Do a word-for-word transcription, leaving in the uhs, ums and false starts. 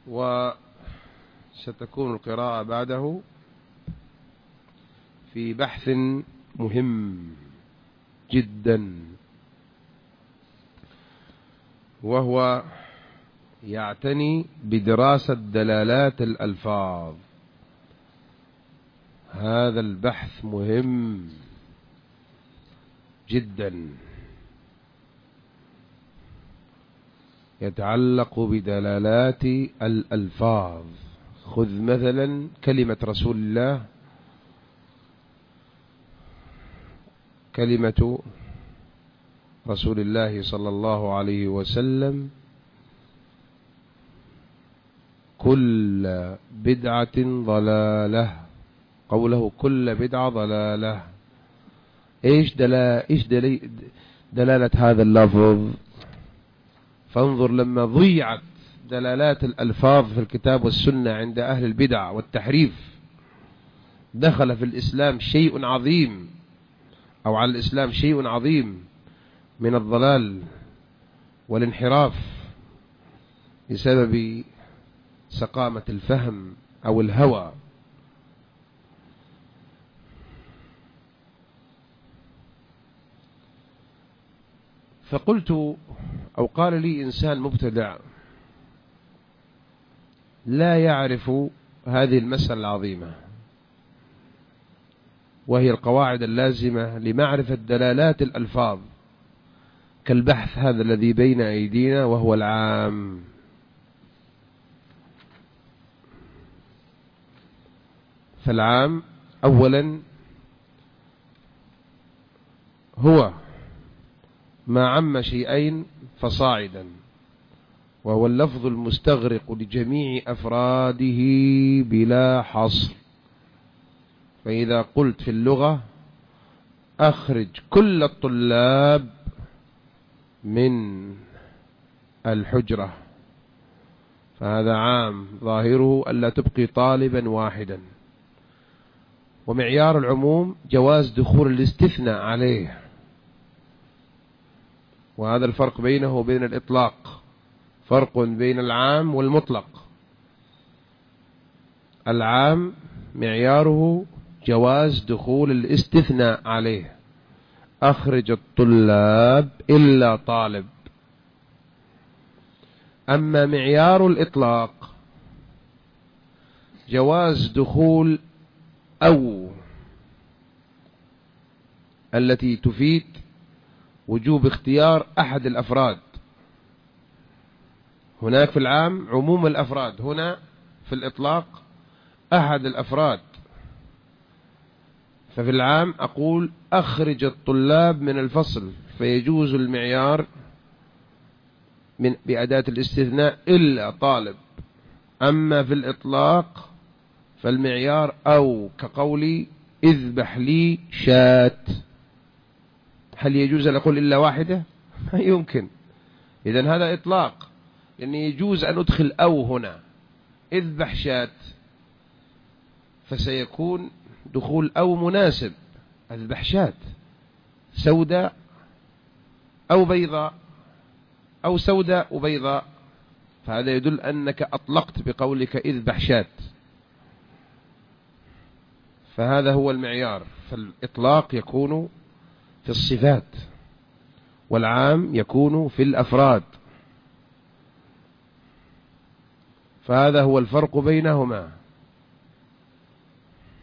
وستكون القراءة بعده في بحث مهم جدا، وهو يعتني بدراسة دلالات الألفاظ. هذا البحث مهم جدا، يتعلق بدلالات الألفاظ. خذ مثلا كلمة رسول الله، كلمة رسول الله صلى الله عليه وسلم: كل بدعة ضلالة. قوله كل بدعة ضلالة، إيش دلالة إيش دلالة هذا اللفظ؟ فانظر، لما ضيعت دلالات الألفاظ في الكتاب والسنة عند أهل البدع والتحريف، دخل في الإسلام شيء عظيم، أو على الإسلام شيء عظيم من الضلال والانحراف بسبب سقامة الفهم أو الهوى. فقلت، أو قال لي إنسان مبتدع لا يعرف هذه المسألة العظيمة، وهي القواعد اللازمة لمعرفة دلالات الألفاظ، كالبحث هذا الذي بين أيدينا وهو العام. فالعام أولا هو ما عم شيئين فصاعدا، وهو اللفظ المستغرق لجميع أفراده بلا حصر. فإذا قلت في اللغة أخرج كل الطلاب من الحجرة، فهذا عام ظاهره ألا تبقي طالبا واحدا. ومعيار العموم جواز دخول الاستثناء عليه، وهذا الفرق بينه وبين الإطلاق، فرق بين العام والمطلق. العام معياره جواز دخول الاستثناء عليه، أخرج الطلاب إلا طالب. أما معيار الإطلاق جواز دخول أو التي تفيد وجوب اختيار أحد الأفراد. هناك في العام عموم الأفراد، هنا في الإطلاق أحد الأفراد. ففي العام أقول أخرج الطلاب من الفصل، فيجوز المعيار من بأداة الاستثناء إلا طالب. أما في الإطلاق فالمعيار أو، كقولي اذبح لي شاة. هل يجوز أن أقول إلا واحدة؟ ما يمكن. إذن هذا إطلاق، لأن يجوز أن أدخل أو هنا، اذبح شاة، فسيكون دخول أو مناسب. اذبح شاة سوداء أو بيضاء، أو سوداء وبيضاء، فهذا يدل أنك أطلقت بقولك اذبح شاة. فهذا هو المعيار. فالإطلاق يكون في الصفات، والعام يكون في الأفراد. فهذا هو الفرق بينهما.